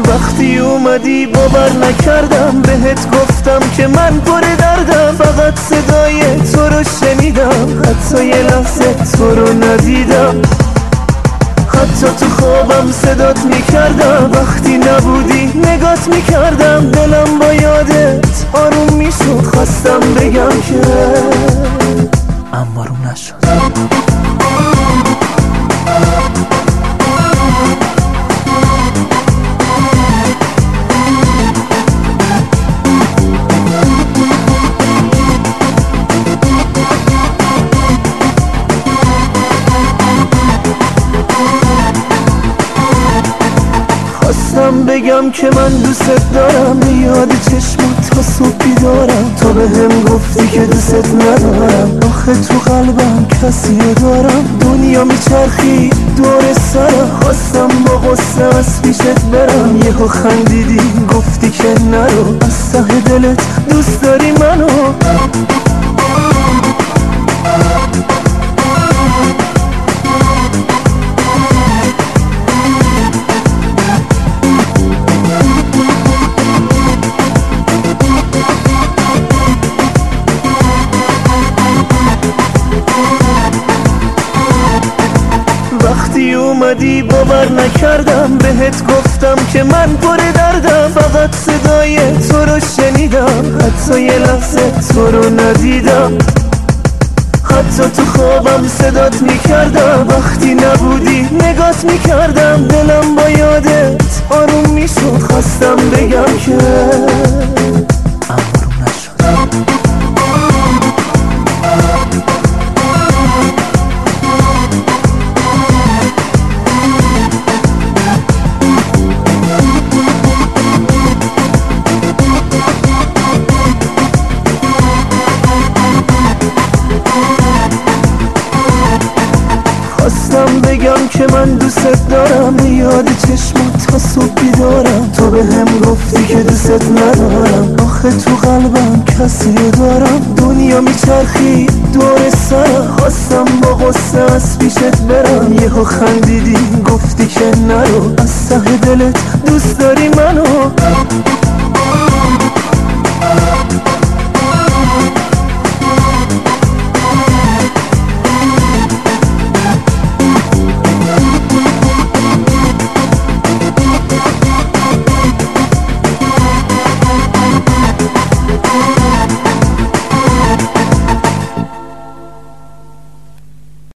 وقتی اومدی باور نکردم، بهت گفتم که من پر دردم، فقط صدای تو رو شنیدم، حتی یه لحظه تو رو ندیدم، حتی تو خوابم صدات میکردم، وقتی نبودی نگات میکردم، دلم با یادت آروم میشد، خواستم بگم که اما روم نشد. خواستم بگم که من دوست دارم، یاد چشمات تا صبح بیدارم، تو به هم گفتی که دوست ندارم، آخه تو قلبم کسی دارم، دنیا میچرخی دور سرم، خواستم با غصه از پیشت برم، یهو خندیدی گفتی که نرو، از ته دلت دوست داری منو. وقتی اومدی باور نکردم، بهت گفتم که من پر دردم، فقط صدای تو رو شنیدم، حتی یه لحظه تو رو ندیدم، حتی تو خوابم صدات میکردم، وقتی نبودی نگات میکردم، دلم با یادت آروم میشد، خواستم بگم که آروم نشد. خواستم بگم که من دوست دارم، یاد چشمات تا صبح بیدارم، تو به هم گفتی که دوست ندارم، آخه تو قلبم کسی دارم، دنیا میچرخی دور سرم، خواستم با غصه از پیشت برم، یهو خندیدی گفتی که نرو، از ته دلت دوست داری منو.